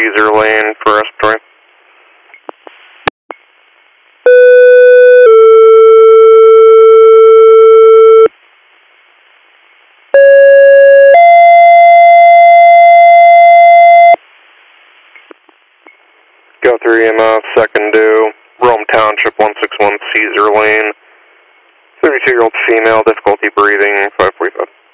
Caesar Lane for respiratory. Go 3 EMF, second due, Rome Township 161 Caesar Lane. 32-year-old female, difficulty breathing, 545.